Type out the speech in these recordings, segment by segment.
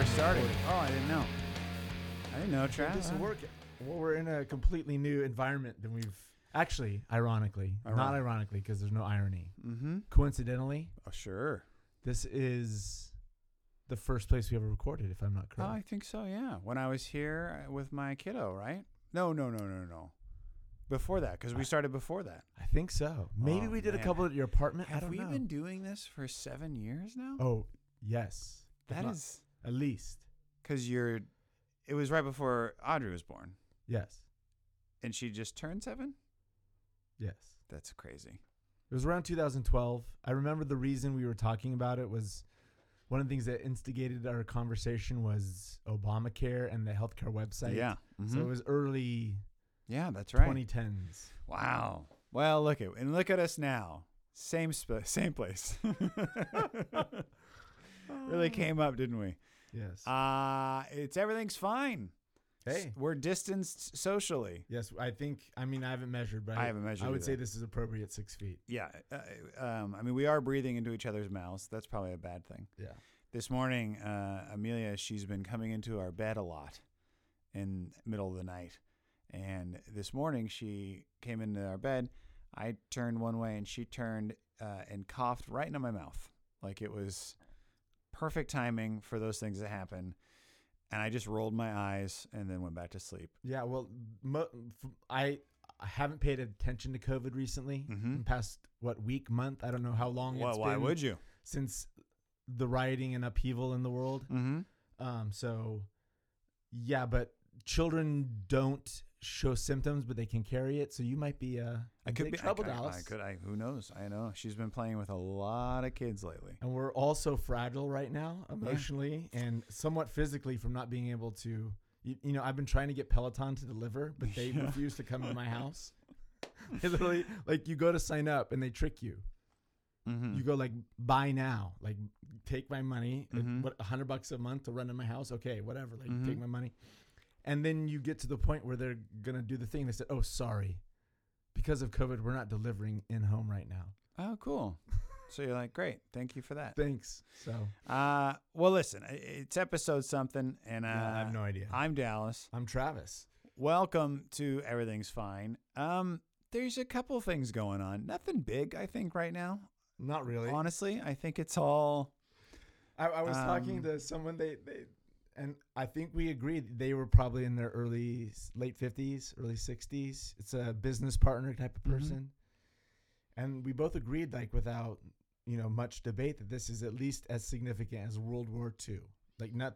started. Oh, I didn't know. I didn't know, Travis. This will work. Well, we're in a completely new environment than we've actually, ironically, not ironically, because there's no irony. Mm-hmm. Coincidentally, Oh, sure. this is the first place we ever recorded, if I'm not Oh, correct. I think so, yeah. When I was here with my kiddo, right? No. Before that, because we started before that. I think so. Maybe Oh, we did man. a couple at your apartment. I Have don't we know. been doing this for 7 years now? Oh, yes. If That not- is at least. because it was right before Audrey was born, Yes. and she just turned 7? Yes. That's crazy. It was around 2012. I remember the reason we were talking about it was one of the things that instigated our conversation was Obamacare and the healthcare website. Yeah. Mhm. So it was early Yeah, that's right. 2010s. Wow. Well, look at us now. Same place. Really came up, didn't we? Yes. Everything's fine. Hey. We're distanced socially. Yes, I haven't measured, but I haven't measured I would say either. this is appropriate 6 feet. Yeah. We are breathing into each other's mouths. That's probably a bad thing. Yeah. This morning, Amelia, she's been coming into our bed a lot in the middle of the night. And this morning she came into our bed. I turned one way and she turned and coughed right into my mouth. Like it was perfect timing for those things to happen. And I just rolled my eyes and then went back to sleep. Yeah, well, I haven't paid attention to COVID recently. Mhm. In the past, month? I don't know how long Well, it's why been would you? since the rioting and upheaval in the world. Mm-hmm. So, yeah, but children don't show symptoms, but they can carry it. So you might be in big trouble, Dallas. Who knows? I know. She's been playing with a lot of kids lately. And we're all so fragile right now, emotionally and somewhat physically, from not being able to. You know, I've been trying to get Peloton to deliver, but they refuse to come to my house. They literally, like, you go to sign up and they trick you. Mm-hmm. You go like, buy now, like, take my money. Mhm. What, $100 a month to run to my house? Okay, whatever. Like, Mhm. take my money. And then you get to the point where they're gonna do the thing. They said, "Oh, sorry, because of COVID, we're not delivering in home right now." Oh, cool. So you're like, great. Thank you for that. Thanks. So Well, listen, it's episode something, and I have no idea. I'm Dallas. I'm Travis. Welcome to Everything's Fine. There's a couple things going on. Nothing big, I think, right now. Not really. Honestly, I think it's all. I was talking to someone. They and I think we agreed they were probably in their late 50s, early 60s. It's a business partner type of person, and we both agreed, like, without much debate, that this is at least as significant as World War II. Like, not.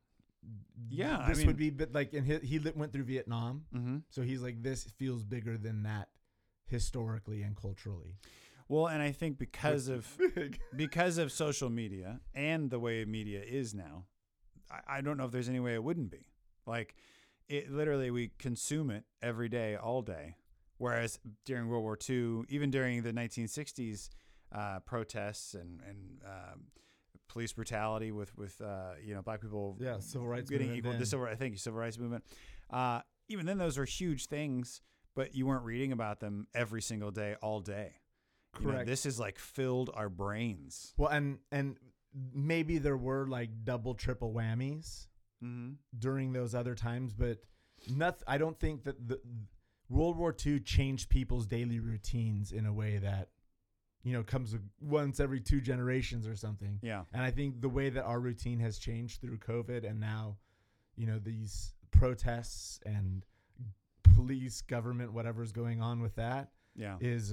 Yeah, this would be, but like, and he went through Vietnam, Mm-hmm. so he's like, this feels bigger than that historically and culturally. Well, and I think because Which of is big. because of social media and the way media is now, I don't know if there's any way it wouldn't be. Like, it literally, we consume it every day, all day. Whereas during World War II, even during the 1960s protests and police brutality with black people, Civil rights getting movement equal, then. civil rights movement. Even then, those were huge things, but you weren't reading about them every single day, all day. Correct. This has like filled our brains. Well, and maybe there were like double, triple whammies Mm-hmm. during those other times, but I don't think that the World War II changed people's daily routines in a way that comes once every 2 generations or something. Yeah. And I think the way that our routine has changed through COVID and now, these protests and police, government, whatever's going on with that, Yeah. is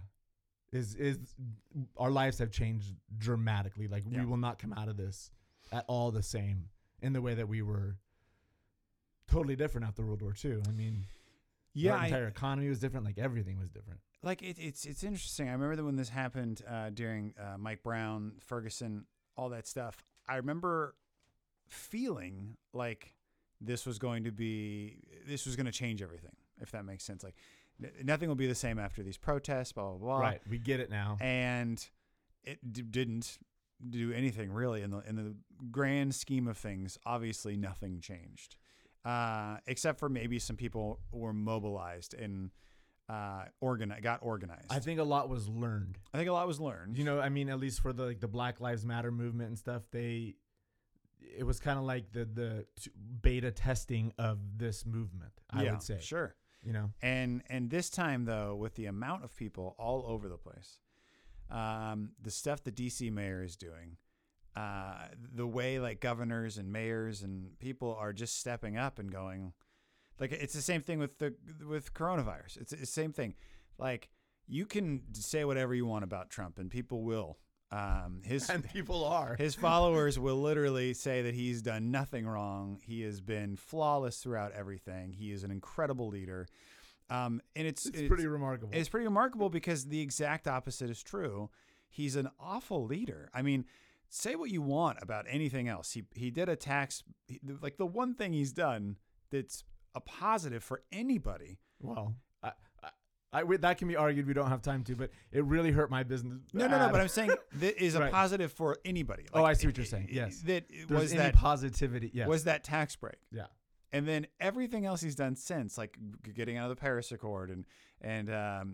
our lives have changed dramatically. Like, Yeah. we will not come out of this at all the same in the way that we were totally different after World War II. I mean, our entire economy was different. Like, everything was different. Like it's interesting. I remember that when this happened during Mike Brown, Ferguson, all that stuff. I remember feeling like this was going to change everything, if that makes sense. Like, nothing will be the same after these protests, blah, blah, blah. Right. We get it now. And it didn't do anything really in the grand scheme of things. Obviously, nothing changed, except for maybe some people were mobilized and got organized. I think a lot was learned. I think a lot was learned. I mean, at least for the Black Lives Matter movement and stuff, it was kind of like the beta testing of this movement, I would say. Sure. You know, and this time though, with the amount of people all over the place, the stuff the DC mayor is doing, the way like governors and mayors and people are just stepping up and going, like it's the same thing with coronavirus. It's the same thing. Like you can say whatever you want about Trump, and people will. And people are. His followers will literally say that he's done nothing wrong. He has been flawless throughout everything. He is an incredible leader. And it's pretty remarkable. It's pretty remarkable because the exact opposite is true. He's an awful leader. I mean, say what you want about anything else. He did a tax, like the one thing he's done that's a positive for anybody. Well, that can be argued. We don't have time to, but it really hurt my business. No. But I'm saying that is a positive for anybody. Like, I see what you're saying. Yes, that There's was any that positivity. Yes, was that tax break. Yeah, and then everything else he's done since, like getting out of the Paris Accord and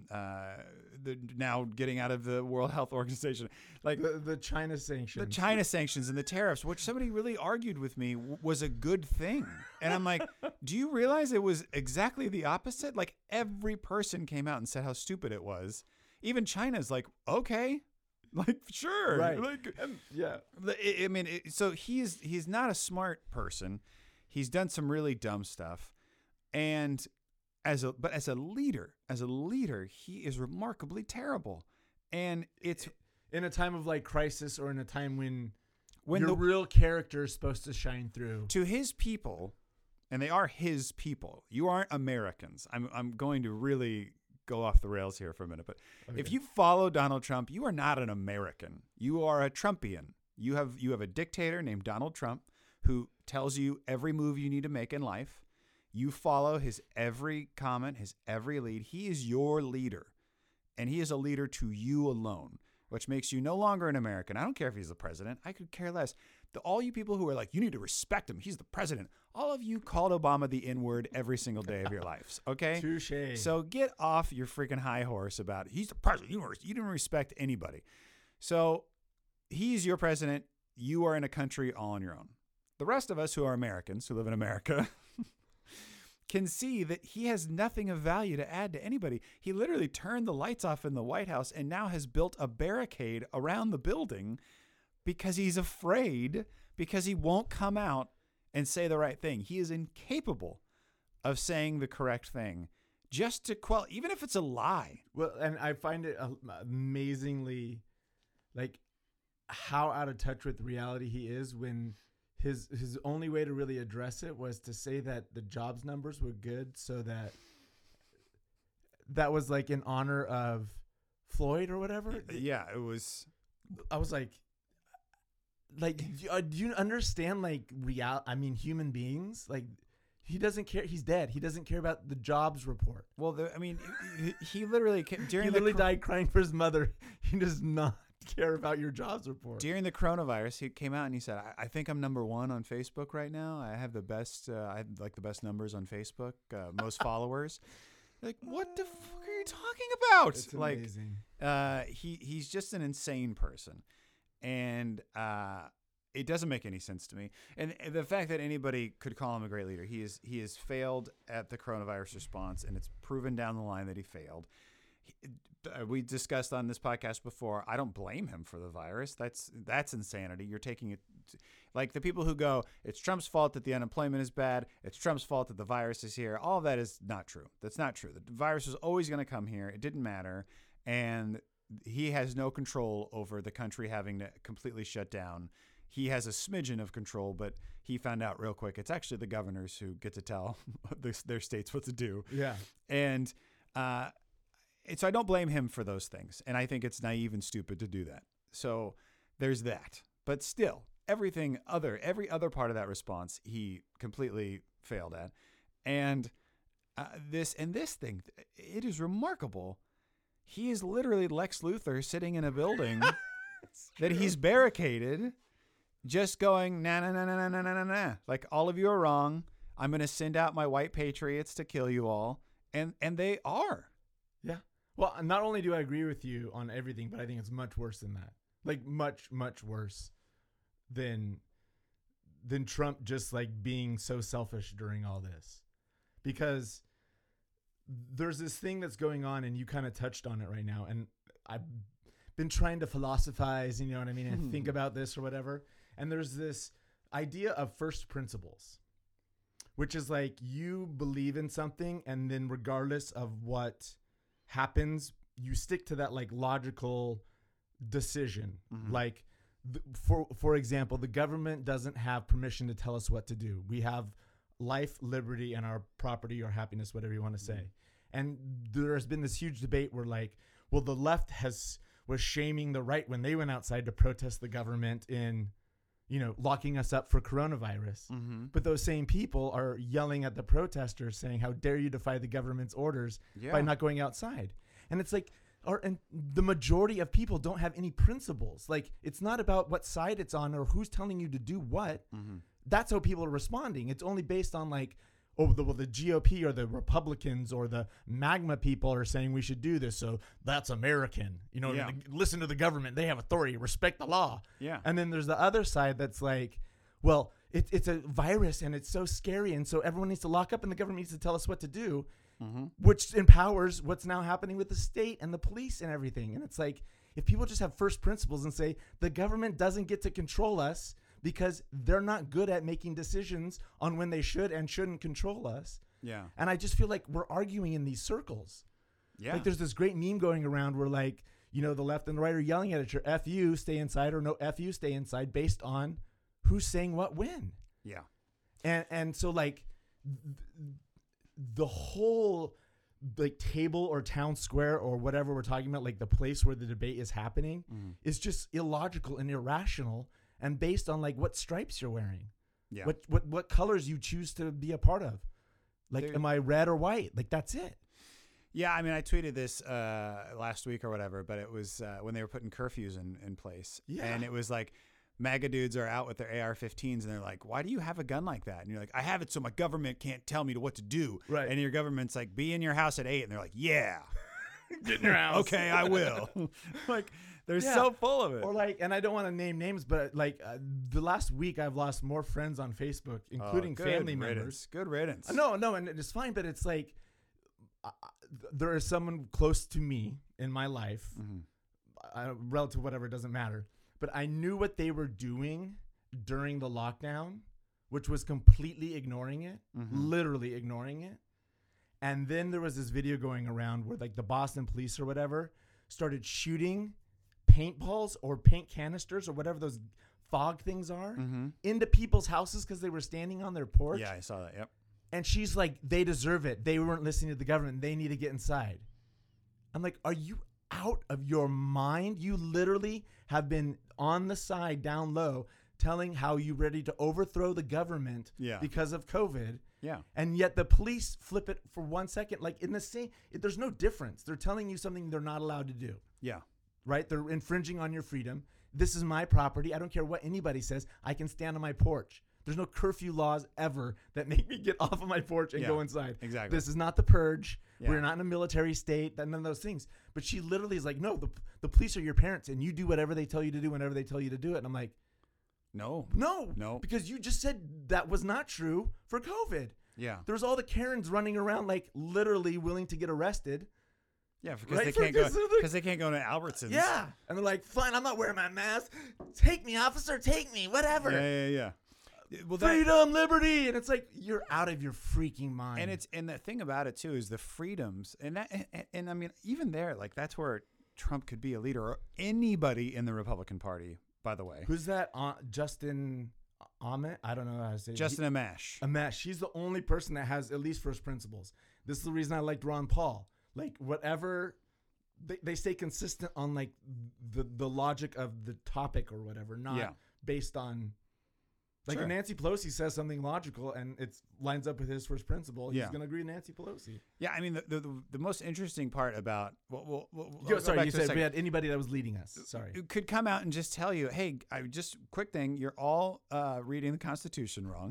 now getting out of the World Health Organization, like the China sanctions, and the tariffs, which somebody really argued with me was a good thing. And I'm like, do you realize it was exactly the opposite? Like every person came out and said how stupid it was. Even China's like, okay, like sure, right? Like, yeah. I mean, so he's not a smart person. He's done some really dumb stuff, and as a leader, he is remarkably terrible. And it's in a time of like crisis, or in a time when your real character is supposed to shine through to his people, and they are his people. You aren't Americans. I'm going to really go off the rails here for a minute, but okay. If you follow Donald Trump, you are not an American. You are a Trumpian. You have a dictator named Donald Trump who tells you every move you need to make in life. You follow his every comment, his every lead. He is your leader, and he is a leader to you alone, which makes you no longer an American. I don't care if he's the president. I could care less. All you people who are like, you need to respect him. He's the president. All of you called Obama the N-word every single day of your lives, okay? Touché. So get off your freaking high horse about it. He's the president. You didn't respect anybody. So he's your president. You are in a country all on your own. The rest of us who are Americans, who live in America, can see that he has nothing of value to add to anybody. He literally turned the lights off in the White House and now has built a barricade around the building because he's afraid, because he won't come out and say the right thing. He is incapable of saying the correct thing just to quell, even if it's a lie. Well, and I find it amazingly, like, how out of touch with reality he is when his only way to really address it was to say that the jobs numbers were good, so that was like in honor of Floyd or whatever. Yeah, it was. I was like, do you understand, like, human beings? Like, he doesn't care. He's dead. He doesn't care about the jobs report. Well, he literally died crying for his mother. He does not care about your jobs report. During the coronavirus, he came out and he said, I think I'm number one on Facebook right now. I have the best, the best numbers on Facebook, most followers. Like, what the fuck are you talking about? It's amazing. He's just an insane person. And it doesn't make any sense to me. And the fact that anybody could call him a great leader, he has failed at the coronavirus response, and it's proven down the line that he failed. We discussed on this podcast before, I don't blame him for the virus. That's insanity. You're taking it like the people who go, it's Trump's fault that the unemployment is bad. It's Trump's fault that the virus is here. All of that is not true. That's not true. The virus was always going to come here. It didn't matter. And he has no control over the country having to completely shut down. He has a smidgen of control, but he found out real quick it's actually the governors who get to tell their states what to do. Yeah. And so I don't blame him for those things. And I think it's naive and stupid to do that. So there's that. But still, every other part of that response, he completely failed at. And this thing, it is remarkable. He is literally Lex Luthor sitting in a building that he's barricaded, just going, nah. Like, all of you are wrong. I'm going to send out my white patriots to kill you all. And they are. Yeah. Well, not only do I agree with you on everything, but I think it's much worse than that. Like, much, much worse than than Trump just like being so selfish during all this, because there's this thing that's going on, and you kind of touched on it right now. And I've been trying to philosophize, you know what I mean, and think about this or whatever. And there's this idea of first principles, which is like you believe in something, and then regardless of what happens, you stick to that like logical decision. Like, for example, the government doesn't have permission to tell us what to do. We have life, liberty, and our property or happiness, whatever you want to say. And there's been this huge debate where like, well, the left was shaming the right when they went outside to protest the government in, you know, locking us up for coronavirus. But those same people are yelling at the protesters saying, how dare you defy the government's orders by not going outside? And it's like, and the majority of people don't have any principles. Like, it's not about what side it's on or who's telling you to do what. That's how people are responding. It's only based on like, oh, the GOP or the Republicans or the MAGMA people are saying we should do this, so that's American. You know, listen to the government. They have authority. Respect the law. Yeah. And then there's the other side that's like, well, it's a virus and it's so scary, and so everyone needs to lock up and the government needs to tell us what to do, which empowers what's now happening with the state and the police and everything. And it's like, if people just have first principles and say the government doesn't get to control us because they're not good at making decisions on when they should and shouldn't control us. Yeah. And I just feel like we're arguing in these circles. Yeah. Like, there's this great meme going around where, like, you know, the left and the right are yelling at each other, F you, stay inside, or no, F you, stay inside, based on who's saying what when. Yeah. And so, like, the whole, like, table or town square or whatever we're talking about, like the place where the debate is happening, is just illogical and irrational, and based on like what stripes you're wearing, what colors you choose to be a part of. Like, am I red or white? Like, that's it. Yeah, I mean, I tweeted this last week or whatever, but it was when they were putting curfews in place. Yeah. And it was like, MAGA dudes are out with their AR-15s, and they're like, why do you have a gun like that? And you're like, I have it so my government can't tell me what to do. Right. And your government's like, be in your house at 8. And they're like, yeah. Get in your house. Okay, I will. Like, they're so full of it. Or like, and I don't want to name names, but like the last week I've lost more friends on Facebook, including family members. Good riddance. No, and it's fine, but it's like there is someone close to me in my life, relative whatever, it doesn't matter. But I knew what they were doing during the lockdown, which was completely ignoring it, literally ignoring it. And then there was this video going around where like the Boston police or whatever started shooting paintballs or paint canisters or whatever those fog things are into people's houses because they were standing on their porch. Yeah, I saw that. Yep. And she's like, they deserve it. They weren't listening to the government. They need to get inside. I'm like, are you out of your mind? You literally have been on the side down low telling how you're ready to overthrow the government because of COVID. Yeah. And yet the police flip it for 1 second. Like, in the same, there's no difference. They're telling you something they're not allowed to do. Yeah. Right? They're infringing on your freedom. This is my property. I don't care what anybody says. I can stand on my porch. There's no curfew laws ever that make me get off of my porch and go inside. Exactly. This is not the purge. Yeah. We're not in a military state. None of those things. But she literally is like, no, the police are your parents, and you do whatever they tell you to do whenever they tell you to do it. And I'm like, no, because you just said that was not true for COVID. Yeah. There's all the Karens running around, like, literally willing to get arrested. Yeah, because they can't go to Albertsons. Yeah. And they're like, fine, I'm not wearing my mask. Take me, officer, take me, whatever. Yeah. Well, freedom, liberty, and it's like, you're out of your freaking mind. And the thing about it too is the freedoms, and I mean, even there, like, that's where Trump could be a leader, or anybody in the Republican Party. By the way, who's that? Justin Amash? I don't know how to say it. Justin Amash. Amash. She's the only person that has at least first principles. This is the reason I liked Ron Paul. Like, whatever, they stay consistent on like the logic of the topic or whatever, not based on. Like, if Nancy Pelosi says something logical and it lines up with his first principle, he's going to agree with Nancy Pelosi. Yeah, I mean, the most interesting part about... sorry, you said we had anybody that was leading us. Sorry. Who could come out and just tell you, hey, quick thing, you're all reading the Constitution wrong.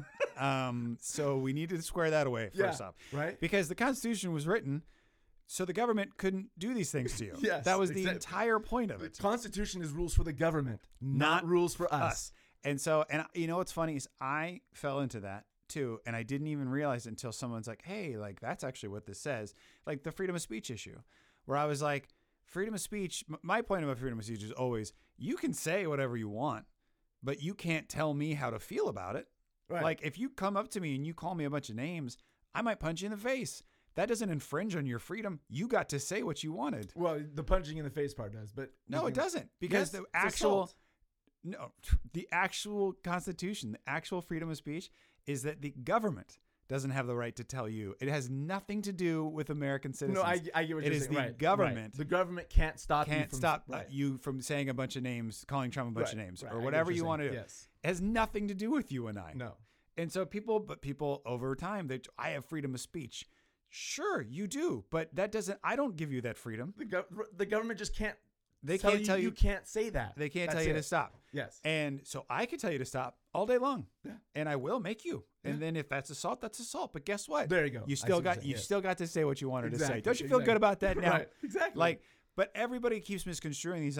So we need to square that away first off. Right. Because the Constitution was written so the government couldn't do these things to you. Yes, that was the entire point of it. The Constitution is rules for the government, not rules for us. And so, and you know what's funny is I fell into that too, and I didn't even realize it until someone's like, hey, like that's actually what this says, like the freedom of speech issue, where I was like, freedom of speech, my point about freedom of speech is always, you can say whatever you want, but you can't tell me how to feel about it. Right. Like if you come up to me and you call me a bunch of names, I might punch you in the face. That doesn't infringe on your freedom. You got to say what you wanted. Well, the punching in the face part does, but No, it doesn't, because Yes, the it's actual assault. no, the actual Constitution, the actual freedom of speech is that the government doesn't have the right to tell you. It has nothing to do with American citizens. No, I get what It you're is saying. the Right, government right. The government can't stop can't you stop right. you from saying a bunch of names, calling Trump a bunch of Right, names, right. I or get whatever what you you're want to do. saying. Yes. It has nothing to do with you and I. No. And so people over time, I have freedom of speech. Sure, you do, but that doesn't. I don't give you that freedom. The government just can't. They can't tell you can't say that. They can't That's tell you to it. stop. Yes. And so I can tell you to stop all day long. Yeah. And I will make you. And Yeah. then if that's assault, that's assault. But guess what? There you go. You I still see what got you're saying, you yes. still got to say what you wanted to say. Exactly, Don't you feel good exactly. about that now? Right. Exactly. Like, but everybody keeps misconstruing these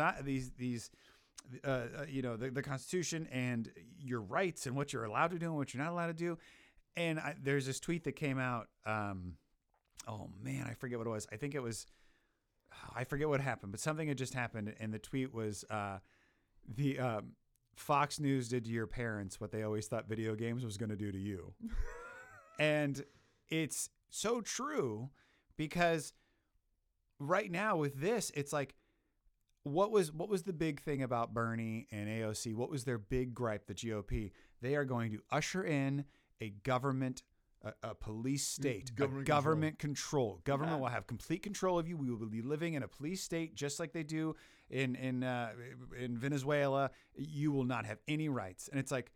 the Constitution and your rights and what you're allowed to do and what you're not allowed to do. And there's this tweet that came out. Oh man, I forget what it was. I think it was. I forget what happened, but something had just happened, and the tweet was Fox News did to your parents what they always thought video games was going to do to you. And it's so true, because right now with this, it's like, what was the big thing about Bernie and AOC? What was their big gripe, the GOP? They are going to usher in a government, a police state, government control. Government will have complete control of you. We will be living in a police state just like they do in Venezuela. You will not have any rights. And it's like,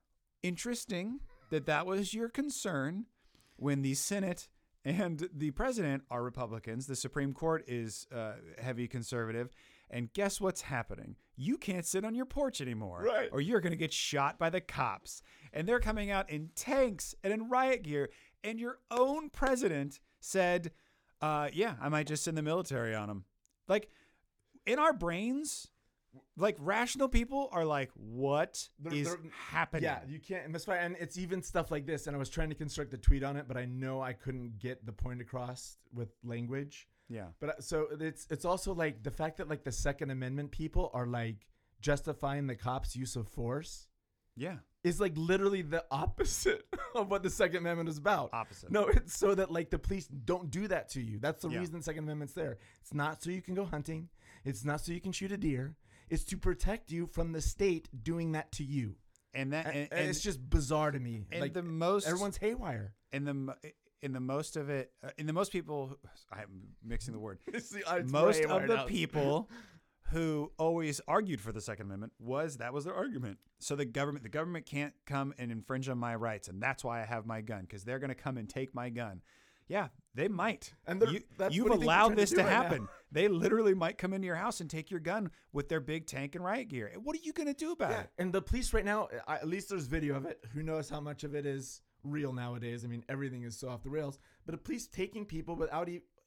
interesting that was your concern when the Senate and the president are Republicans. The Supreme Court is heavy conservative. And guess what's happening? You can't sit on your porch anymore, Right. or you're going to get shot by the cops. And they're coming out in tanks and in riot gear. And your own president said, yeah, I might just send the military on them. Like, in our brains, like, rational people are like, what is happening? Yeah, you can't. And that's why, and it's even stuff like this. And I was trying to construct a tweet on it, but I know I couldn't get the point across with language. Yeah. But so it's also like the fact that like the Second Amendment people are like justifying the cops' use of force. Yeah. Is like literally the opposite of what the Second Amendment is about. Opposite. No, it's so that like the police don't do that to you. That's the Yeah. reason the Second Amendment's there. It's not so you can go hunting. It's not so you can shoot a deer. It's to protect you from the state doing that to you. And that And it's just bizarre to me. and Like the most everyone's haywire. in the most of it in the most people, I'm mixing the word. It's Most haywire of the now. people who always argued for the Second Amendment that was their argument. So the government can't come and infringe on my rights, and that's why I have my gun, because they're going to come and take my gun. Yeah, they might. And you've what do you think they're allowed trying this do to right now? happen. They literally might come into your house and take your gun with their big tank and riot gear. What are you going to do about Yeah, it? and the police right now, at least there's video of it. Who knows how much of it is real nowadays? I mean, everything is so off the rails. But the police taking people without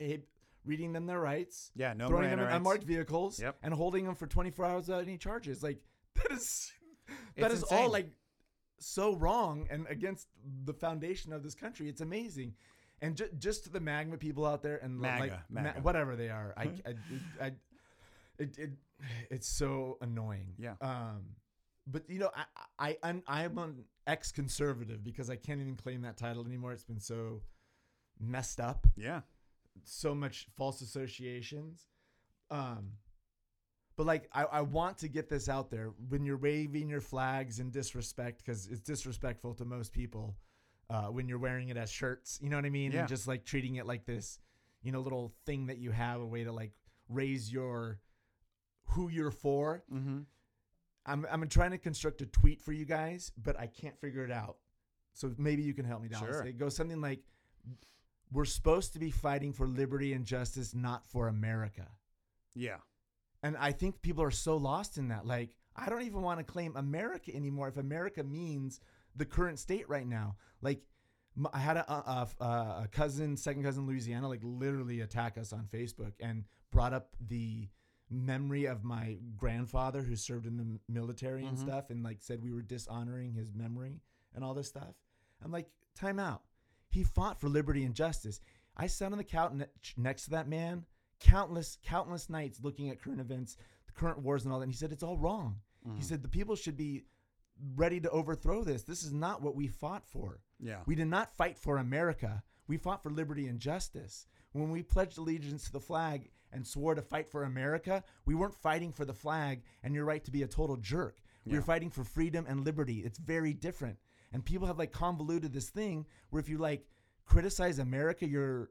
reading them their rights, Yeah, no throwing them Miranda in rights. unmarked vehicles, Yep. and holding them for 24 hours without any charges. Like that is It's all insane. like so wrong and against the foundation of this country. It's amazing. And just to the MAGA people out there and MAGA. whatever they are, it's so annoying. Yeah. But you know, I'm an ex-conservative because I can't even claim that title anymore. It's been so messed up, Yeah. so much false associations. But like, I want to get this out there when you're waving your flags in disrespect, because it's disrespectful to most people. When you're wearing it as shirts, you know what I mean? Yeah. And just like treating it like this, little thing that you have, a way to like raise who you're for. Mm-hmm. I'm trying to construct a tweet for you guys, but I can't figure it out. So maybe you can help me, Dallas. Sure. It goes something like, we're supposed to be fighting for liberty and justice, not for America. Yeah. And I think people are so lost in that. Like, I don't even want to claim America anymore if America means the current state right now. Like, I had a cousin, second cousin in Louisiana, like literally attack us on Facebook and brought up the memory of my grandfather who served in the military and stuff, and like said we were dishonoring his memory and all this stuff. I'm like, time out. He fought for liberty and justice. I sat on the couch next to that man countless nights looking at current events, the current wars and all that. And he said, it's all wrong. He said, the people should be ready to overthrow this. This is not what we fought for. Yeah. We did not fight for America. We fought for liberty and justice. When we pledged allegiance to the flag and swore to fight for America, we weren't fighting for the flag and your right to be a total jerk. We were fighting for freedom and liberty. It's very different. And people have like convoluted this thing where if you like criticize America, you're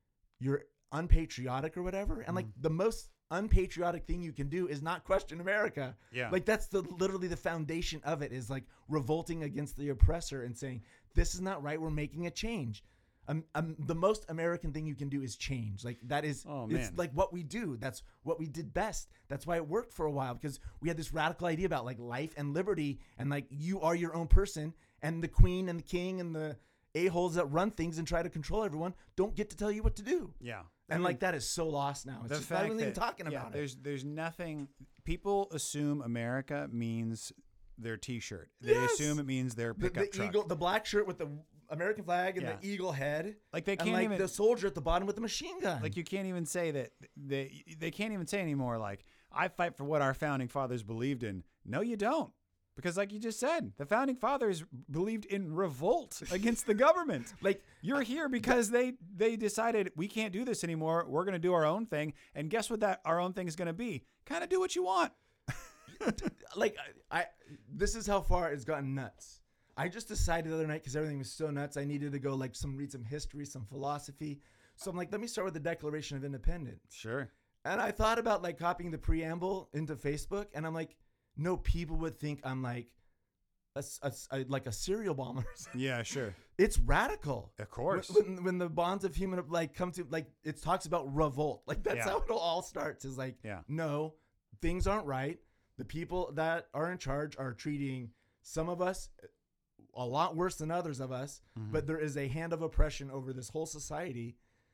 unpatriotic or whatever. And like the most unpatriotic thing you can do is not question America. Yeah. Like that's literally the foundation of it, is like revolting against the oppressor and saying, this is not right. We're making a change. The most American thing you can do is change. Like that is, it's like what we do. That's what we did best. That's why it worked for a while, because we had this radical idea about like life and liberty, and like you are your own person, and the queen and the king and the a-holes that run things and try to control everyone don't get to tell you what to do. Yeah. And like that is so lost now. It's just not even talking about it. There's nothing. People assume America means their T-shirt. They assume it means their pickup truck. Eagle, the black shirt with the American flag and the eagle head. Like they can't and like even, the soldier at the bottom with the machine gun. Like you can't even say that they can't even say anymore. Like, I fight for what our founding fathers believed in. No, you don't. Because like you just said, the founding fathers believed in revolt against the government. Like you're here because they decided we can't do this anymore. We're going to do our own thing. And guess what that our own thing is going to be? Kind of do what you want. Like this is how far it's gotten nuts. I just decided the other night, because everything was so nuts, I needed to go like read some history, some philosophy. So I'm like, let me start with the Declaration of Independence. Sure. And I thought about like copying the preamble into Facebook, and I'm like, no, people would think I'm like a serial bomber. Yeah, sure. It's radical. Of course. When the bonds of human like come to like, it talks about revolt. Like that's how it all starts. Is like, no, things aren't right. The people that are in charge are treating some of us a lot worse than others of us, but there is a hand of oppression over this whole society.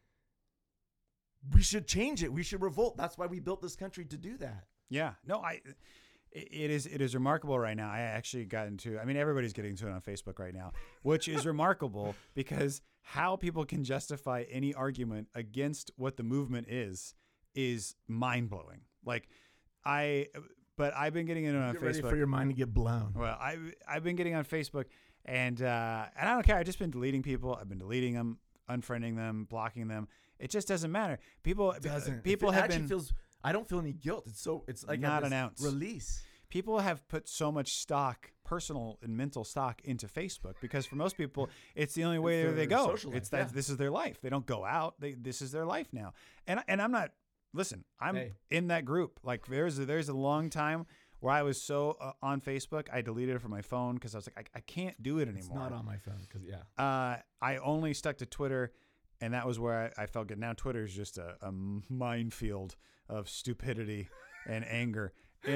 We should change it. We should revolt. That's why we built this country, to do that. Yeah. No, it is remarkable right now. I actually got into, I mean, everybody's getting into it on Facebook right now, which is remarkable because how people can justify any argument against what the movement is mind blowing. Like but I've been getting into it on Get Facebook. ready for your mind to get blown. Well, I've been getting on Facebook, and I don't care. I've just been deleting people. I've been deleting them, unfriending them, blocking them. It just doesn't matter. People have been. I don't feel any guilt. It's like not an ounce release. People have put so much stock, personal and mental stock, into Facebook because for most people, it's the only way they go. It's that this is their life. They don't go out. This is their life now. And I'm not. Listen, I'm in that group. Like there's a long time where I was so on Facebook, I deleted it from my phone because I was like, I can't do it anymore. It's not on my phone because I only stuck to Twitter, and that was where I felt good. Now Twitter is just a minefield of stupidity and anger.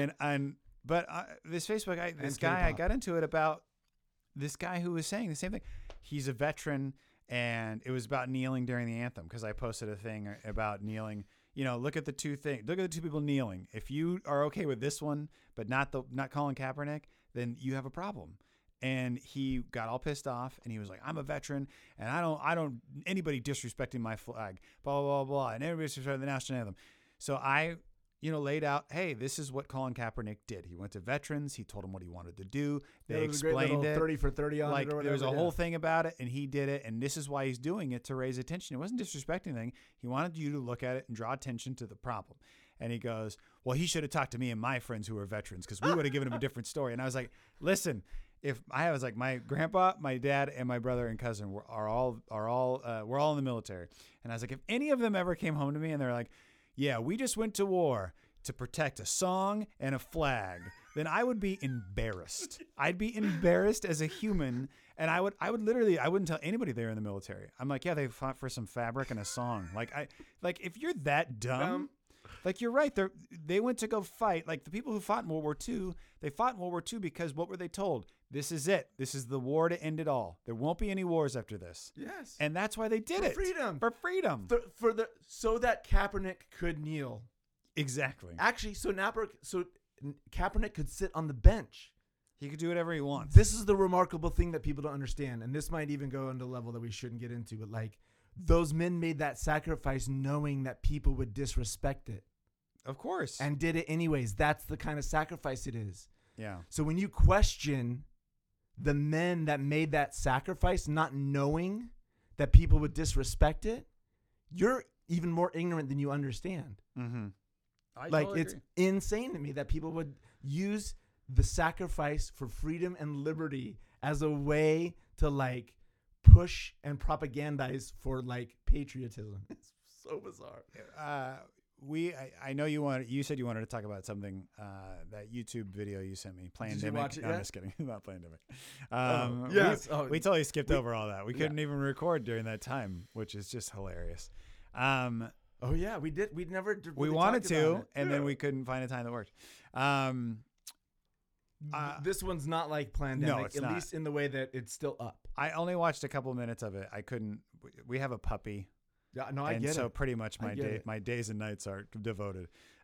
But this Facebook, I got into it about this guy who was saying the same thing. He's a veteran, and it was about kneeling during the anthem because I posted a thing about kneeling. You know, look at the two things. Look at the two people kneeling. If you are okay with this one, but not Colin Kaepernick, then you have a problem. And he got all pissed off, and he was like, "I'm a veteran, and I don't anybody disrespecting my flag, blah blah blah blah, and everybody's disrespecting the national anthem." So I, laid out, hey, this is what Colin Kaepernick did. He went to veterans. He told them what he wanted to do. They explained it. 30 for 30 on it or whatever. There was a whole thing about it, and he did it, and this is why he's doing it, to raise attention. It wasn't disrespecting anything. He wanted you to look at it and draw attention to the problem. And he goes, well, he should have talked to me and my friends who are veterans because we would have given him a different story. And I was like, listen, my grandpa, my dad, and my brother and cousin we're all in the military. And I was like, if any of them ever came home to me and they're like, yeah, we just went to war to protect a song and a flag, then I would be embarrassed. I'd be embarrassed as a human, and I wouldn't tell anybody they were in the military. I'm like, yeah, they fought for some fabric and a song. Like if you're that dumb, like you're right. They went to go fight. Like the people who fought in World War II, they fought in World War II because what were they told? This is it. This is the war to end it all. There won't be any wars after this. Yes. And that's why they did it. For freedom. For freedom. So that Kaepernick could kneel. Exactly. Actually, so Kaepernick could sit on the bench. He could do whatever he wants. This is the remarkable thing that people don't understand, and this might even go into a level that we shouldn't get into, but like those men made that sacrifice knowing that people would disrespect it. Of course. And did it anyways. That's the kind of sacrifice it is. Yeah. So when you question the men that made that sacrifice, not knowing that people would disrespect it, you're even more ignorant than you understand. Mm-hmm. It's insane to me that people would use the sacrifice for freedom and liberty as a way to like push and propagandize for like patriotism. It's so bizarre. I know you said you wanted to talk about something, that YouTube video you sent me. Plandemic. Did you watch it yet? I'm just kidding. Not Plandemic. Yes. We totally skipped over all that. We couldn't even record during that time, which is just hilarious. Oh yeah, we did. We never. Really we wanted to, and then we couldn't find a time that worked. This one's not like Plandemic, no, it's at not. least in the way that it's still up. I only watched a couple minutes of it. I couldn't. We have a puppy. Yeah, no, I get it. So pretty much my days and nights are devoted.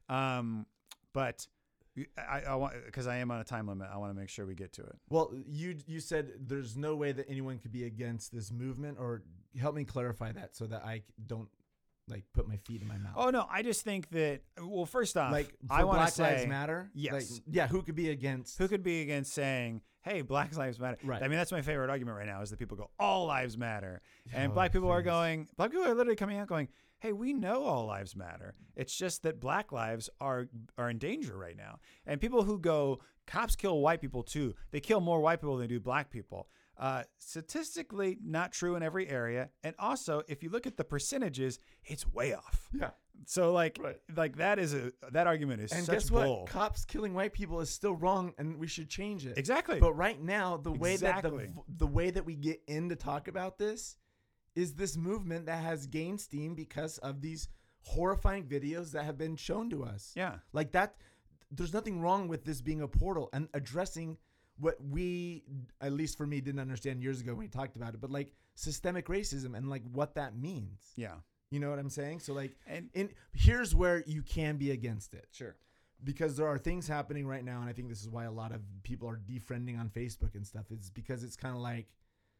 But I want, because I am on a time limit, I want to make sure we get to it. Well, you said there's no way that anyone could be against this movement, or help me clarify that so that I don't like put my feet in my mouth. Oh no, I just think that, well, first off, like I want Black to say Lives Matter. Yes. Like, yeah. Who could be against? Who could be against saying, "Hey, Black Lives Matter"? Right. I mean, that's my favorite argument right now is that people go, "All lives matter," and Oh, black people are please. literally coming out going, "Hey, we know all lives matter. It's just that black lives are in danger right now." And people who go, "Cops kill white people too. They kill more white people than they do black people." Statistically, not true in every area. And also, if you look at the percentages, it's way off. Yeah. So like that argument is And such guess bull. what? Cops killing white people is still wrong, and we should change it. Exactly. But right now, the way that Exactly. the way that we get in to talk about this is this movement that has gained steam because of these horrifying videos that have been shown to us. Yeah. Like that. There's nothing wrong with this being a portal and addressing what we, at least for me, didn't understand years ago when we talked about it, but like systemic racism and like what that means. Yeah. You know what I'm saying? So like, And here's where you can be against it. sure. Because there are things happening right now, and I think this is why a lot of people are defriending on Facebook and stuff. It's because it's kind of like,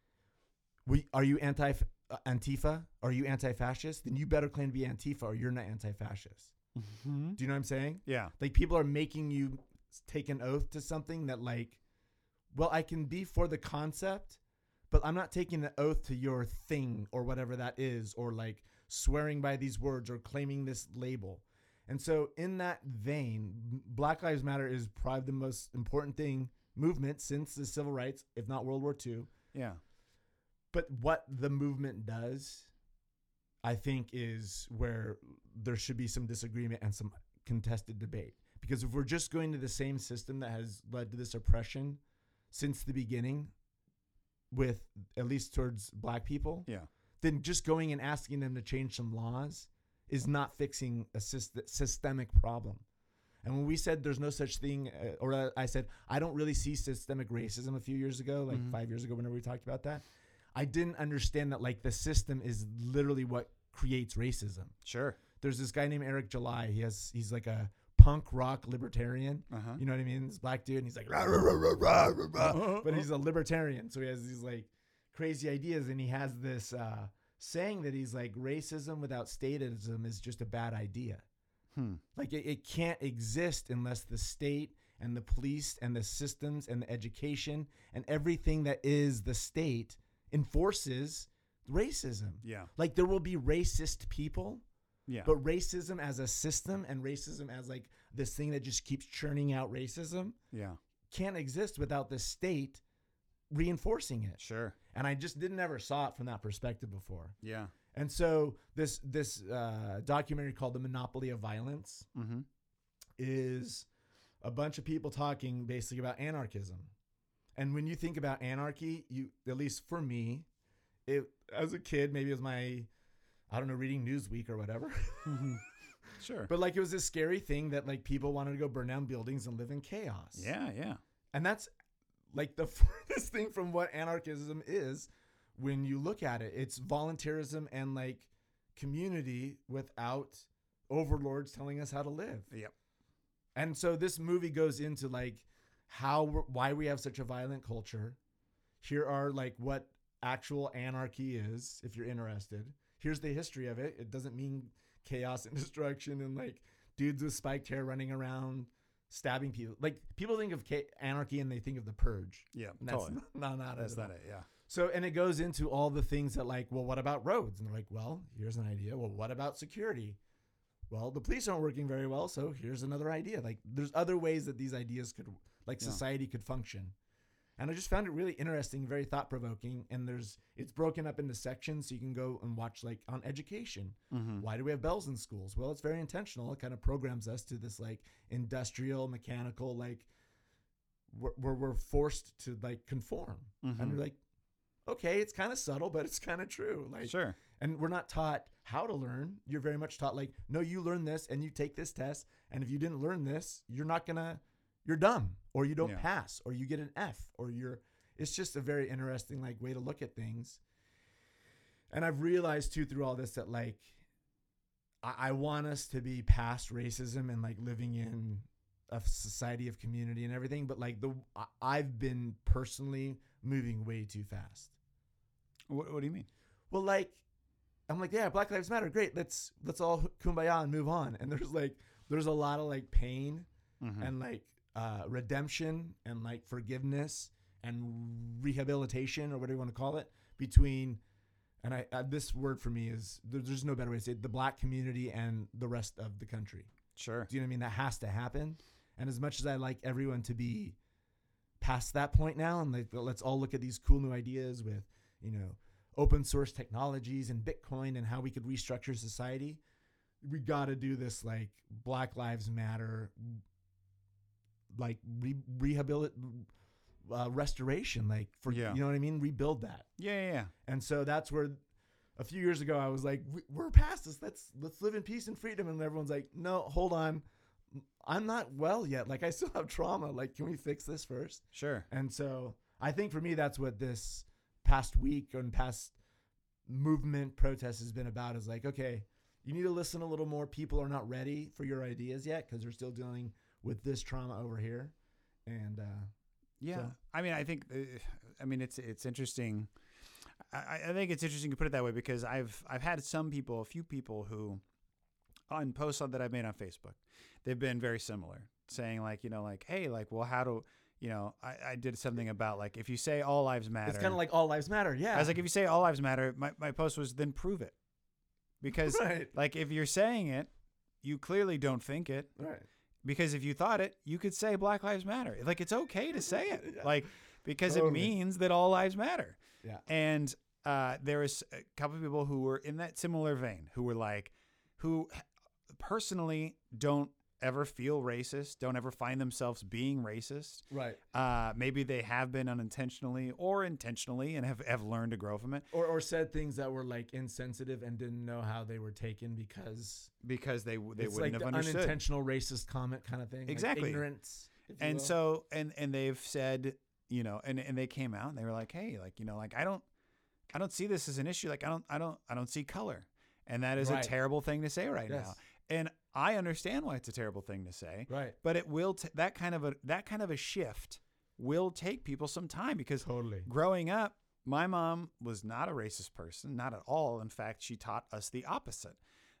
are you Antifa? Are you anti-fascist? Then you better claim to be Antifa, or you're not anti-fascist. Mm-hmm. Do you know what I'm saying? Yeah. Like people are making you take an oath to something that like, well, I can be for the concept, but I'm not taking an oath to your thing or whatever that is, or like swearing by these words or claiming this label. And so in that vein, Black Lives Matter is probably the most important movement since the civil rights, if not World War II. Yeah. But what the movement does, I think, is where there should be some disagreement and some contested debate. Because if we're just going to the same system that has led to this oppression since the beginning, with at least towards black people, Yeah. then just going and asking them to change some laws is not fixing a systemic problem. And when we said there's no such thing, or I said, I don't really see systemic racism a few years ago, like 5 years ago, whenever we talked about that, I didn't understand that like the system is literally what creates racism. Sure. There's this guy named Eric July. He's like a punk rock libertarian. Uh-huh. You know what I mean? This black dude, and he's like, rah, rah, rah, rah, rah, rah. But he's a libertarian. So he has these like crazy ideas. And he has this saying that he's like, racism without statism is just a bad idea. Like it can't exist unless the state and the police and the systems and the education and everything that is the state enforces racism. Yeah. Like there will be racist people. Yeah. But racism as a system and racism as like this thing that just keeps churning out racism Yeah. can't exist without the state reinforcing it. Sure. And I just never saw it from that perspective before. Yeah. And so this documentary called The Monopoly of Violence Mm-hmm. is a bunch of people talking basically about anarchism. And when you think about anarchy, you, at least for me, as a kid, maybe it was my, I don't know, reading Newsweek or whatever. Sure. But like it was this scary thing that like people wanted to go burn down buildings and live in chaos. Yeah. Yeah. And that's like the furthest thing from what anarchism is when you look at it. It's voluntarism and like community without overlords telling us how to live. Yep. And so this movie goes into like why we have such a violent culture. Here are like what actual anarchy is, if you're interested. Here's the history of it. It doesn't mean chaos and destruction and like dudes with spiked hair running around stabbing people. Like people think of anarchy and they think of The Purge. Yeah, And that's totally. That's not it. Yeah. So, and it goes into all the things that like, well, what about roads? And they're like, well, here's an idea. Well, what about security? Well, the police aren't working very well. So here's another idea. Like there's other ways that these ideas could, like society could function. And I just found it really interesting, very thought provoking. And it's broken up into sections. So you can go and watch like on education. Mm-hmm. Why do we have bells in schools? Well, it's very intentional. It kind of programs us to this like industrial, mechanical, like where we're forced to like conform. Mm-hmm. And we're like, okay, it's kind of subtle, but it's kind of true. Like, Sure. And we're not taught how to learn. You're very much taught like, no, you learn this and you take this test. And if you didn't learn this, you're dumb or you don't pass or you get an F or it's just a very interesting like way to look at things. And I've realized too, through all this, that like, I want us to be past racism and like living in a society of community and everything. But like I've been personally moving way too fast. What do you mean? Well, like, I'm like, yeah, Black Lives Matter. Great. Let's all kumbaya and move on. And there's a lot of like pain and like redemption and like forgiveness and rehabilitation or whatever you want to call it between, and I this word for me is, there's no better way to say it, the Black community and the rest of the country. Sure. Do you know what I mean? That has to happen. And as much as I like everyone to be past that point now, and like, let's all look at these cool new ideas with, open source technologies and Bitcoin and how we could restructure society. We got to do this like Black Lives Matter, like restoration, like you know what I mean? Rebuild that. Yeah. And so that's where a few years ago I was like, we're past this. Let's live in peace and freedom. And everyone's like, no, hold on. I'm not well yet. Like I still have trauma. Like, can we fix this first? Sure. And so I think for me, that's what this past week and past movement protest has been about, is like, okay, you need to listen a little more. People are not ready for your ideas yet because they're still dealing with this trauma over here. And so. I mean, I think, it's interesting. I think it's interesting to put it that way because I've had a few people who on posts that I've made on Facebook, they've been very similar, saying like, hey, like, well, how do, I did something about like, if you say all lives matter, it's kind of like all lives matter. Yeah. I was like, if you say all lives matter, my post was then prove it. Because like, if you're saying it, you clearly don't think it. Right. Because if you thought it, you could say Black Lives Matter. Like, it's okay to say it. Yeah. Like, because Totally. it means that all lives matter. Yeah. And there was a couple of people who were in that similar vein, who were like, who personally don't ever feel racist, don't ever find themselves being racist. Right. Maybe they have been unintentionally or intentionally and have learned to grow from it. Or said things that were like insensitive and didn't know how they were taken because they wouldn't like have the understood. Unintentional racist comment kind of thing. Exactly. Like ignorance. And will. so, and they've said, and they came out and they were like, hey, like, like, I don't see this as an issue. Like, I don't see color. And that is a terrible thing to say right now. And I understand why it's a terrible thing to say. Right. But it will that kind of a shift will take people some time, because totally. Growing up, my mom was not a racist person, not at all. In fact, she taught us the opposite.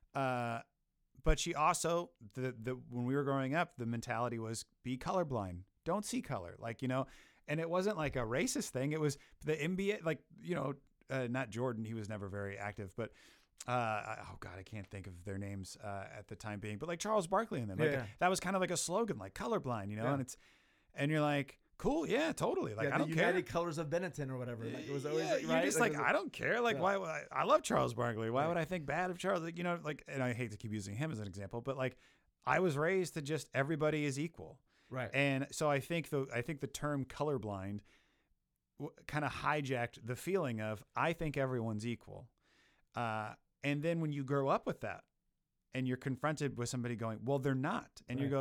But she also, when we were growing up, the mentality was be colorblind, don't see color, like, and it wasn't like a racist thing. It was the NBA, like, not Jordan. He was never very active, but oh God, I can't think of their names at the time being, but like Charles Barkley and them, like that was kind of like a slogan, like colorblind, and you're like, cool, yeah, totally. Like, I don't care. United Colors of Benetton or whatever. Like, it was always you're just like I don't care. Like, why? I love Charles Barkley. Why would I think bad of Charles? Like, like, and I hate to keep using him as an example, but like, I was raised to just everybody is equal. Right. And so I think the term colorblind kind of hijacked the feeling of I think everyone's equal. And then when you grow up with that and you're confronted with somebody going, well, they're not. And you go,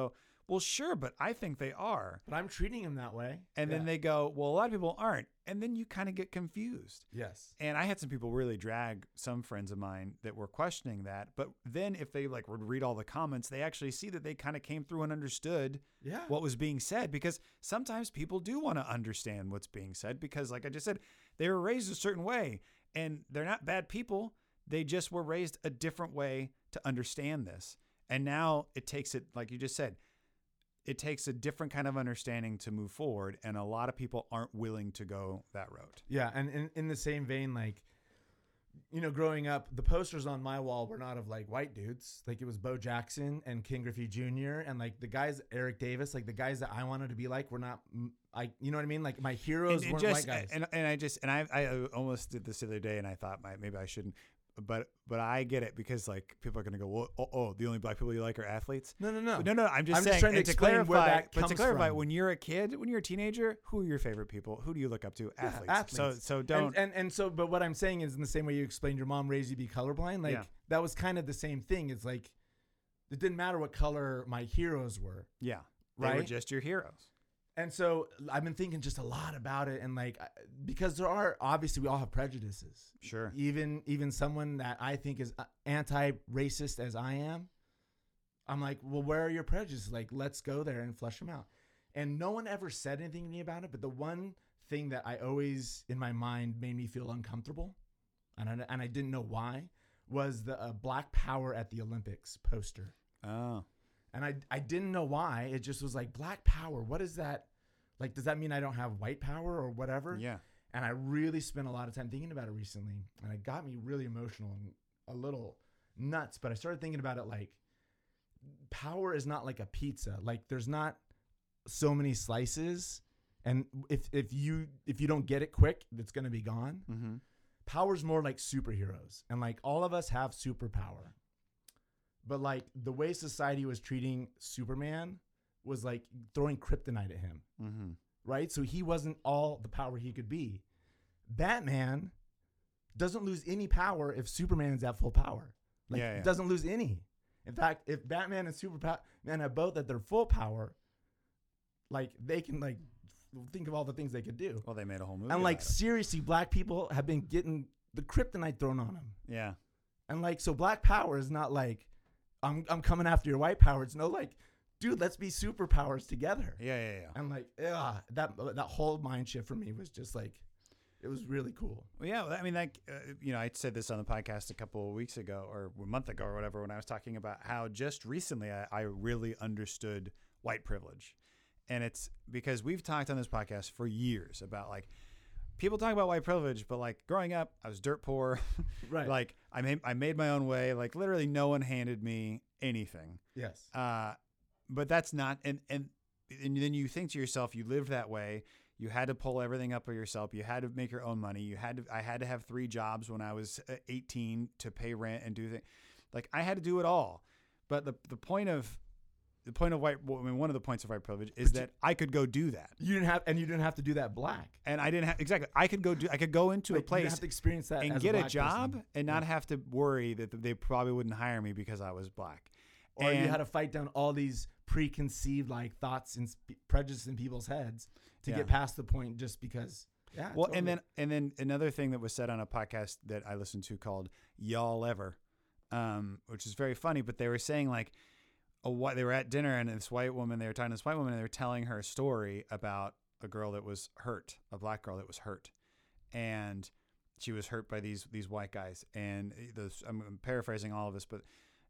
well, sure, but I think they are. But I'm treating them that way. And then they go, well, a lot of people aren't. And then you kind of get confused. Yes. And I had some people really drag some friends of mine that were questioning that. But then if they like would read all the comments, they actually see that they kind of came through and understood what was being said, because sometimes people do want to understand what's being said, because like I just said, they were raised a certain way and they're not bad people. They just were raised a different way to understand this. And now it takes it, like you just said, it takes a different kind of understanding to move forward. And a lot of people aren't willing to go that route. Yeah. And in the same vein, like, you know, growing up, the posters on my wall were not of like white dudes. Like it was Bo Jackson and Ken Griffey Jr. And like the guys, Eric Davis, like the guys that I wanted to be like were not, you know what I mean? Like my heroes weren't white guys. And I almost did this the other day and I thought maybe I shouldn't. But I get it, because like people are going to go, well, the only black people you like are athletes. No. I'm just saying, trying to explain where that comes from. When you're a kid, when you're a teenager, who are your favorite people? Who do you look up to? Athletes. Athletes. So don't. But what I'm saying is, in the same way you explained your mom raised you to be colorblind, like that was kind of the same thing. It's like, it didn't matter what color my heroes were. Yeah. They were just your heroes. And so I've been thinking just a lot about it, and like, because there are, obviously we all have prejudices. Sure. Even someone that I think is anti-racist as I am, I'm like, well, where are your prejudices? Like, let's go there and flesh them out. And no one ever said anything to me about it. But the one thing that I always, in my mind, made me feel uncomfortable, and I didn't know why, was the Black Power at the Olympics poster. Oh. And I didn't know why. It just was like, Black Power. What is that? Like, does that mean I don't have white power or whatever? Yeah. And I really spent a lot of time thinking about it recently. And it got me really emotional and a little nuts. But I started thinking about it like, power is not like a pizza. Like, there's not so many slices. And if you don't get it quick, it's going to be gone. Mm-hmm. Power's more like superheroes. And like, all of us have superpower. But like the way society was treating Superman was like throwing kryptonite at him, right? So he wasn't all the power he could be. Batman doesn't lose any power if Superman's at full power. Like, doesn't lose any. In fact, if Batman and Superman have both at their full power, like they can like think of all the things they could do. Well, they made a whole movie. And like seriously, black people have been getting the kryptonite thrown on them. Yeah. And like, so Black Power is not like, I'm coming after your white power. It's no like, dude, let's be superpowers together. Yeah. And like, that whole mind shift for me was just like, it was really cool. Well, yeah, I mean, like, I said this on the podcast a couple of weeks ago or a month ago or whatever, when I was talking about how just recently I really understood white privilege. And it's because we've talked on this podcast for years about like, people talk about white privilege, but like growing up, I was dirt poor. Right. Like I made my own way. Like literally no one handed me anything. Yes. But that's not, and then you think to yourself, you lived that way. You had to pull everything up for yourself. You had to make your own money. I had to have 3 jobs when I was 18 to pay rent and do things. Like I had to do it all. But the point of white, I mean, one of the points of white privilege is that I could go do that. You didn't have to do that black. And I didn't have, exactly. I could go into a place, you have to experience that and as get a a black job person. and not have to worry that they probably wouldn't hire me because I was black. Or you had to fight down all these preconceived like thoughts and prejudices in people's heads to get past the point just because. Yeah. Well, totally. and then another thing that was said on a podcast that I listened to called Y'all Ever, which is very funny, but they were saying like, they were at dinner and they were talking to this white woman and they were telling her a story about a girl that was hurt, a black girl that was hurt. And she was hurt by these white guys. And I'm paraphrasing all of this, but,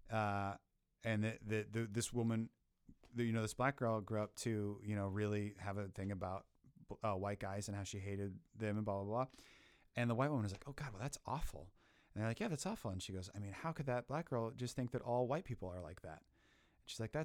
and this woman, this black girl grew up to, really have a thing about white guys and how she hated them and blah, blah, blah. And the white woman was like, oh God, well, that's awful. And they're like, yeah, that's awful. And she goes, I mean, how could that black girl just think that all white people are like that? She's like,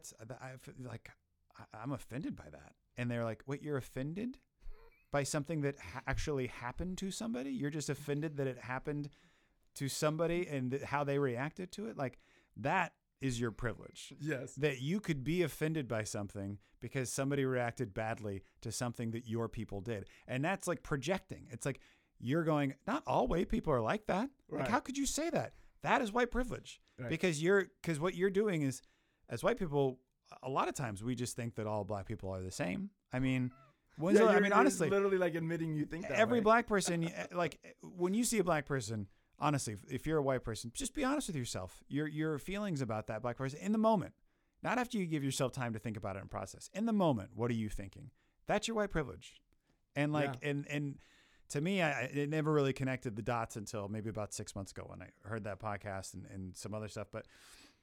I'm offended by that. And they're like, wait, you're offended by something that actually happened to somebody? You're just offended that it happened to somebody and how they reacted to it? Like, that is your privilege. Yes. That you could be offended by something because somebody reacted badly to something that your people did. And that's like projecting. It's like, you're going, not all white people are like that. Right. Like, how could you say that? That is white privilege. Right. Because what you're doing is, as white people, a lot of times we just think that all black people are the same. I mean, honestly, literally like admitting you think that every way. black person, like when you see a black person, honestly, if you're a white person, just be honest with yourself. Your feelings about that black person in the moment, not after you give yourself time to think about it and process. In the moment, what are you thinking? That's your white privilege. And like, and to me, it never really connected the dots until maybe about 6 months ago when I heard that podcast and some other stuff. But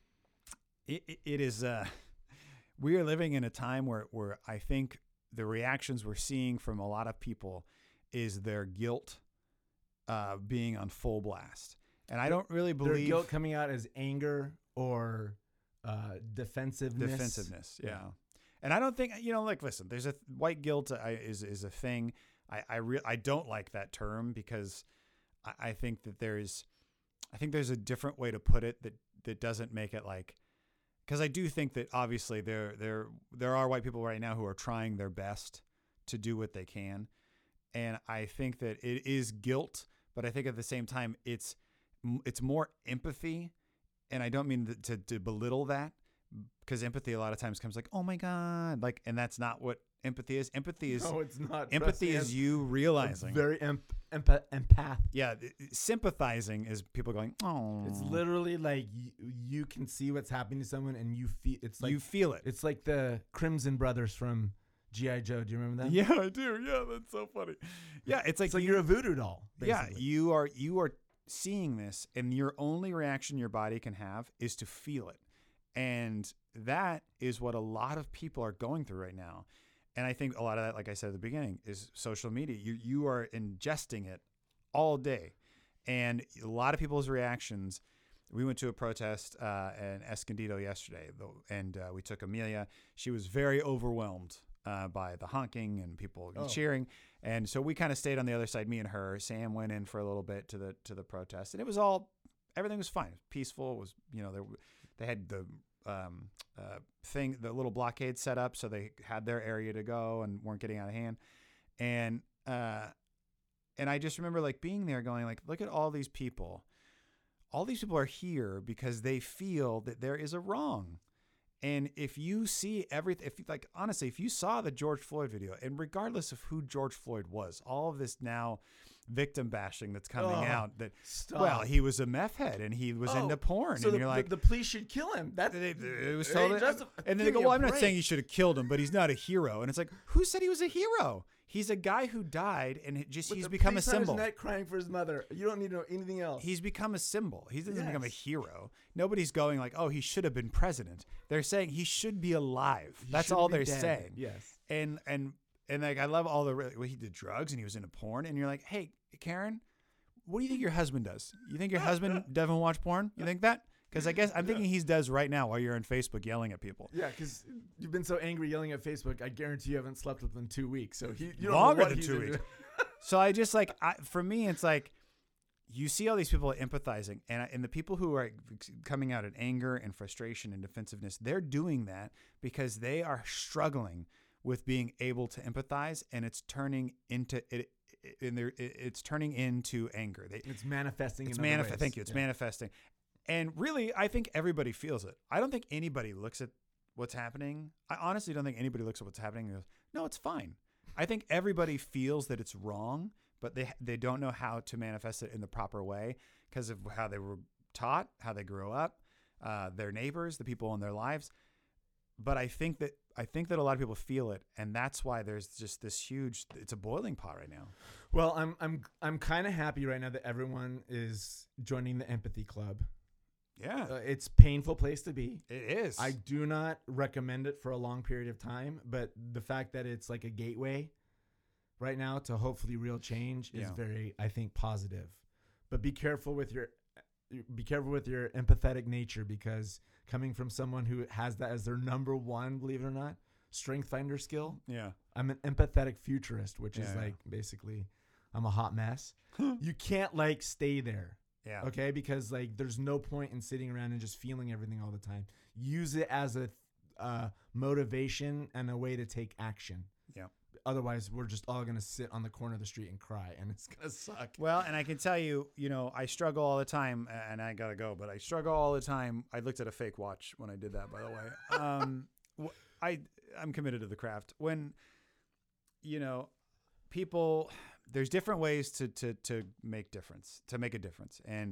it is, we are living in a time where I think the reactions we're seeing from a lot of people is their guilt being on full blast. And I don't really believe... Their guilt coming out as anger or defensiveness. Defensiveness, yeah. And I don't think, like, listen, there's white guilt is a thing. I don't like that term because I think that there's a different way to put it that doesn't make it like... Because I do think that obviously there are white people right now who are trying their best to do what they can, and I think that it is guilt, but I think at the same time it's more empathy, and I don't mean to belittle that, because empathy a lot of times comes like, oh my God, like, and that's not what empathy is. Empathy is no, it's not. Empathy is you realizing very empath. Yeah, sympathizing is people going, oh. It's literally like you can see what's happening to someone, and you feel. It's like you feel it. It's like the Crimson Brothers from G.I. Joe. Do you remember that? Yeah, I do. Yeah, that's so funny. Yeah, it's like you're a voodoo doll. Basically. Yeah, you are seeing this, and your only reaction your body can have is to feel it, and that is what a lot of people are going through right now. And I think a lot of that, like I said at the beginning, is social media. You are ingesting it all day. And a lot of people's reactions, we went to a protest in Escondido yesterday, and we took Amelia. She was very overwhelmed by the honking and people cheering. And so we kind of stayed on the other side, me and her. Sam went in for a little bit to the protest. And it was everything was fine. It was peaceful. It was, they had the little blockade set up, so they had their area to go and weren't getting out of hand. And I just remember like being there going like, look at all these people. All these people are here because they feel that there is a wrong. And if you see everything, honestly, if you saw the George Floyd video, and regardless of who George Floyd was, all of this now victim bashing that's coming out that, well, he was a meth head and he was into porn. So and you're like, the police should kill him. It was told, and then they go, well, I'm not saying he should have killed him, but he's not a hero. And it's like, who said he was a hero? He's a guy who died, and he's become a symbol. His neck crying for his mother. You don't need to know anything else. He's become a symbol. He doesn't become a hero. Nobody's going like, oh, he should have been president. They're saying he should be alive. That's all they're saying. Yes. And like, I love all he did drugs and he was into porn. And you're like, hey, Karen, what do you think your husband does? You think your husband doesn't watch porn? You think that? Because I guess I'm thinking he does right now while you're on Facebook yelling at people. Yeah, because you've been so angry yelling at Facebook. I guarantee you haven't slept within 2 weeks. So you don't longer know what than 2 weeks. So I just like, for me, it's like you see all these people empathizing, and the people who are coming out in anger and frustration and defensiveness, they're doing that because they are struggling with being able to empathize, and it's turning into it. It's turning into anger. It's manifesting. Thank you. It's manifesting. And really, I think everybody feels it. I don't think anybody looks at what's happening. I honestly don't think anybody looks at what's happening and goes, no, it's fine. I think everybody feels that it's wrong, but they don't know how to manifest it in the proper way because of how they were taught, how they grew up, their neighbors, the people in their lives. But I think that a lot of people feel it, and that's why there's just this huge. It's a boiling pot right now. Well, I'm kind of happy right now that everyone is joining the empathy club. Yeah. It's a painful place to be. It is. I do not recommend it for a long period of time, but the fact that it's like a gateway right now to hopefully real change is very, I think, positive. But be careful with your empathetic nature, because coming from someone who has that as their number one, believe it or not, strength finder skill. Yeah. I'm an empathetic futurist, which is like basically I'm a hot mess. You can't like stay there. Yeah. Okay. Because like there's no point in sitting around and just feeling everything all the time. Use it as a motivation and a way to take action. Yeah. Otherwise, we're just all going to sit on the corner of the street and cry, and it's going to suck. Well, and I can tell you, I struggle all the time, and I got to go, but I struggle all the time. I looked at a fake watch when I did that, by the way. I'm committed to the craft. When, people, there's different ways to make a difference. And,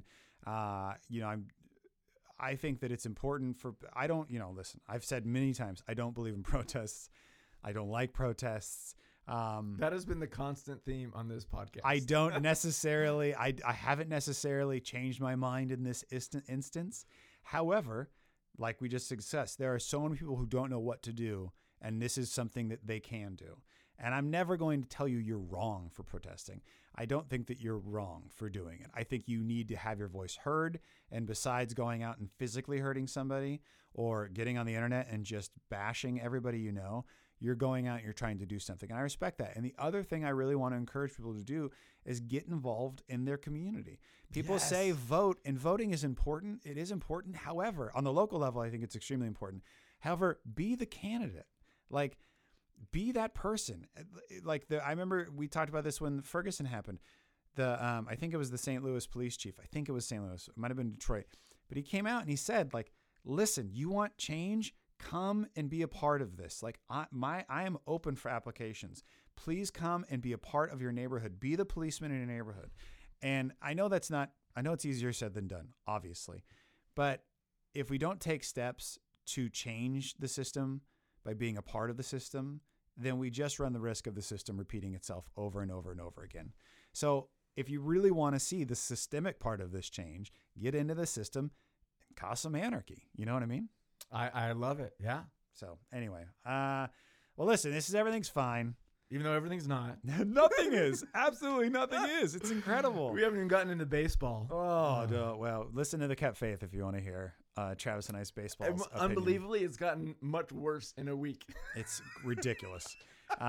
I think that it's important listen, I've said many times, I don't believe in protests. I don't like protests. That has been the constant theme on this podcast. I don't necessarily, I haven't necessarily changed my mind in this instance. However, like we just discussed, there are so many people who don't know what to do, and this is something that they can do. And I'm never going to tell you you're wrong for protesting. I don't think that you're wrong for doing it. I think you need to have your voice heard. And besides going out and physically hurting somebody or getting on the internet and just bashing everybody you know, you're going out and you're trying to do something. And I respect that. And the other thing I really want to encourage people to do is get involved in their community. People say vote, and voting is important. It is important. However, on the local level, I think it's extremely important. However, be the candidate. Like, be that person. I remember we talked about this when Ferguson happened. I think it was the St. Louis police chief. I think it was St. Louis. It might have been Detroit. But he came out and he said, listen, you want change? Come and be a part of this. I am open for applications. Please come and be a part of your neighborhood. Be the policeman in your neighborhood. And I know it's easier said than done, obviously. But if we don't take steps to change the system by being a part of the system, then we just run the risk of the system repeating itself over and over and over again. So if you really want to see the systemic part of this change, get into the system and cause some anarchy. You know what I mean? I love it. Yeah. So anyway, well, listen, everything's fine. Even though everything's not. Nothing is. Absolutely nothing is. It's incredible. We haven't even gotten into baseball. Oh, no. Well, listen to the Kept Faith if you want to hear Travis and I's baseball. Unbelievably, it's gotten much worse in a week. It's ridiculous.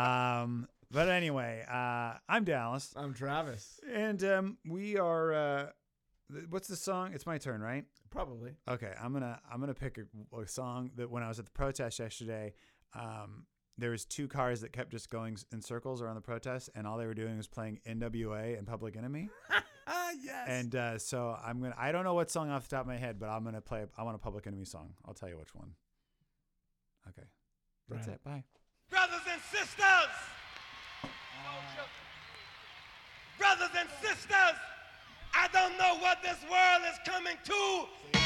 But anyway, I'm Dallas. I'm Travis. And we are... what's the song? It's my turn, right? Probably. Okay, I'm gonna pick a song that when I was at the protest yesterday, there was two cars that kept just going in circles around the protest, and all they were doing was playing NWA and Public Enemy. Yes. And so I don't know what song off the top of my head, but I want a Public Enemy song. I'll tell you which one. Okay. That's it. Bye. Brothers and sisters. Brothers and sisters. I don't know what this world is coming to.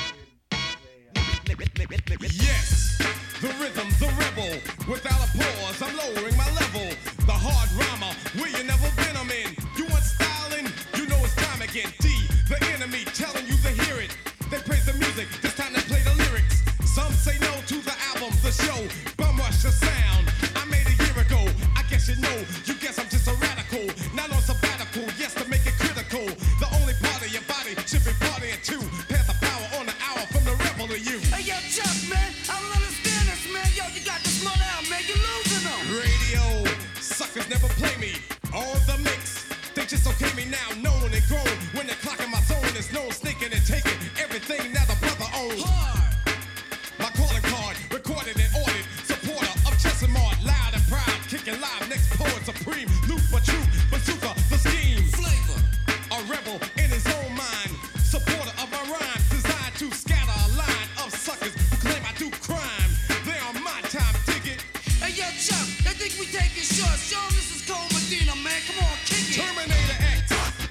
Yes, the rhythm, the rebel. Without a pause, I'm lowering my level. The hard rhymer, where you never been, I'm in. You want styling? You know it's time again. D, the enemy, telling you to hear it. They praise the music, this time they play the lyrics. Some say no to the album, the show. Bum rush the sound. I made a year ago. I guess you know. You guess I'm just a radical. Not on sabbatical, yes, to make it critical. The only part of your body should be partying too. Pass the power on the hour from the rebel to you. Hey, yo, Chuck, man, I don't understand this, man. Yo, you got to slow down, man. You're losing them. Radio, suckers never play me. All the mix, they just okay me now. Known and grown. When the clock in my zone is known, sneaking and taking everything that the brother owns. My calling card, recorded and ordered. Supporter of Chesson Mart, loud and proud. Kicking live, next poet supreme. Loop but true, bazooka, the scheme. Flavor. A rebel in his own mind. Supporter of my rhyme, designed to scatter a line of suckers who claim I do crime. They on my time, dig it. Hey, yo, Chuck, I think we taking short. Show 'em this is Cole Medina, man. Come on, kick it. Terminator X.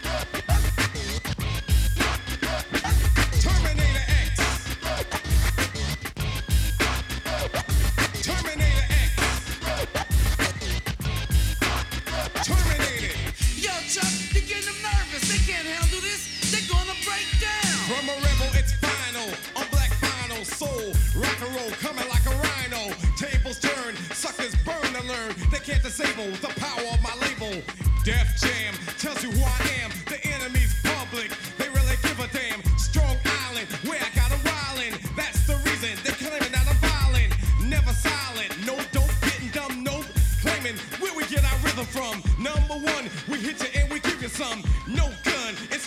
Terminator X. Terminator X. Terminated. Yo, Chuck, you're getting them nervous. They can't handle this. They're gonna break down. From a rebel, it's final. On black vinyl, soul, rock and roll, coming like a rhino. Tables turn, suckers burn to learn. They can't disable the power of my label. Def Jam tells you who I am. The enemy's public. They really give a damn. Strong Island, where I got 'em wildin'. That's the reason they're claiming that I'm violent. Never silent, no dope, getting dumb, nope. Claiming where we get our rhythm from. Number one, we hit you and we give you some. No gun, it's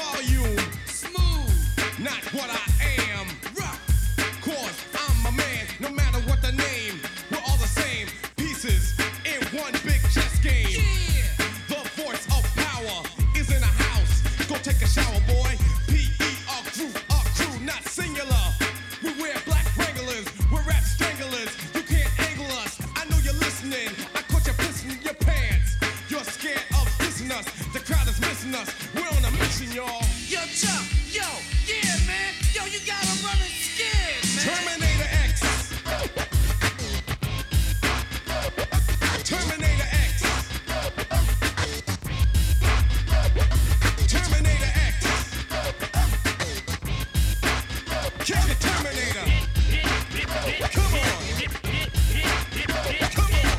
volume. Smooth. Not what I am. Rock. Cause I'm a man, no matter what the name. We're all the same pieces in one big chess game. Yeah. The voice of power is in the house. Go take a shower, boy. P.E.R. crew, not singular. We wear black Wranglers, we're rap stranglers. You can't angle us. I know you're listening. I caught you pissing your pants. You're scared of dissing us. The crowd is missing us. We're on a mission, y'all. Yo, Chuck. Yo. Yeah, man. Yo, you got 'em running scared, man. Terminator X. Terminator X. Terminator X. Kill the Terminator. Come on. Come on.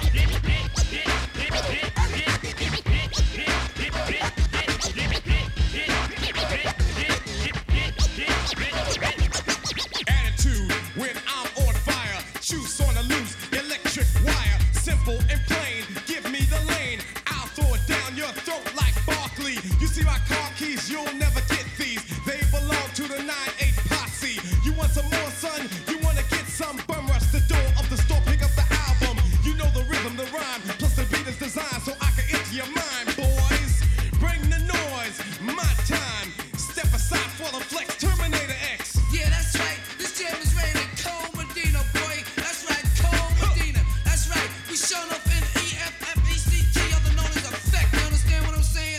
Attitude when I'm on fire. Juice on the loose, electric wire. Simple and plain, give me the lane. I'll throw it down your throat like Barkley. You see my car keys, you'll never get these. They belong to the 9-8 posse. You want some more, son? You wanna get some? Bum rush the door of the store, pick up the album. You know the rhythm, the rhyme, plus the beat is designed so I can enter your mind, boys. Bring the noise, my time. Step aside for the flex, Terminator X. Yeah, that's right. This jam is rated Cole Medina, boy. That's right, Cole Medina. That's right. We showing up in EFFECT, other known as Effect. You understand what I'm saying?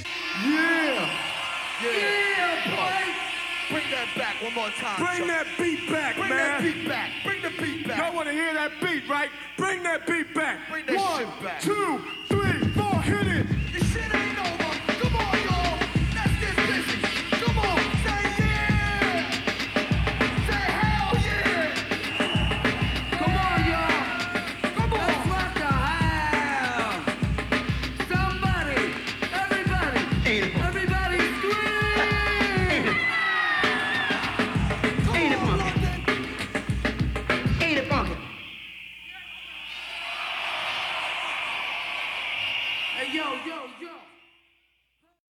Bring that back one more time. Bring that beat back, Bring man. that beat back. Bring the beat back. Y'all want to hear that beat, right? Bring that beat back. Bring that One, shit back. 2, 3.